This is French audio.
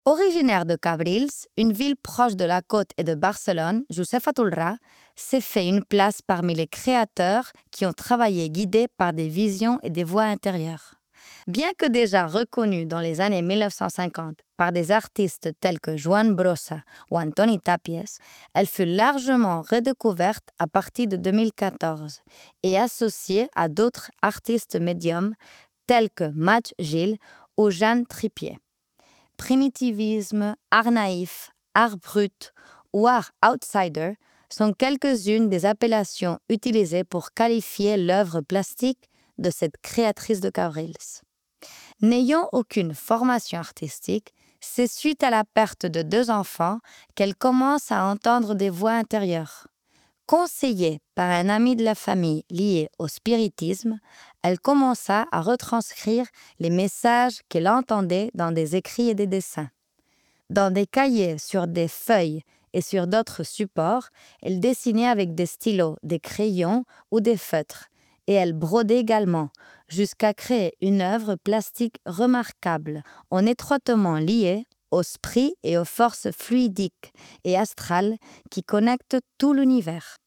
Originaire de Cabrils, une ville proche de la côte et de Barcelone, Josefa Tulra s'est fait une place parmi les créateurs qui ont travaillé guidés par des visions et des voix intérieures. Bien que déjà reconnue dans les années 1950 par des artistes tels que Joan Brossa ou Antoni Tàpies, elle fut largement redécouverte à partir de 2014 et associée à d'autres artistes médiums tels que Madj Gil ou Jeanne Tripier. Primitivisme, art naïf, art brut ou art outsider sont quelques-unes des appellations utilisées pour qualifier l'œuvre plastique de cette créatrice de Cabrils. N'ayant aucune formation artistique, c'est suite à la perte de 2 enfants qu'elle commence à entendre des voix intérieures. Conseillée par un ami de la famille lié au spiritisme, elle commença à retranscrire les messages qu'elle entendait dans des écrits et des dessins. Dans des cahiers, sur des feuilles et sur d'autres supports, elle dessinait avec des stylos, des crayons ou des feutres, et elle brodait également, jusqu'à créer une œuvre plastique remarquable, en étroitement liée au esprit et aux forces fluidiques et astrales qui connectent tout l'univers.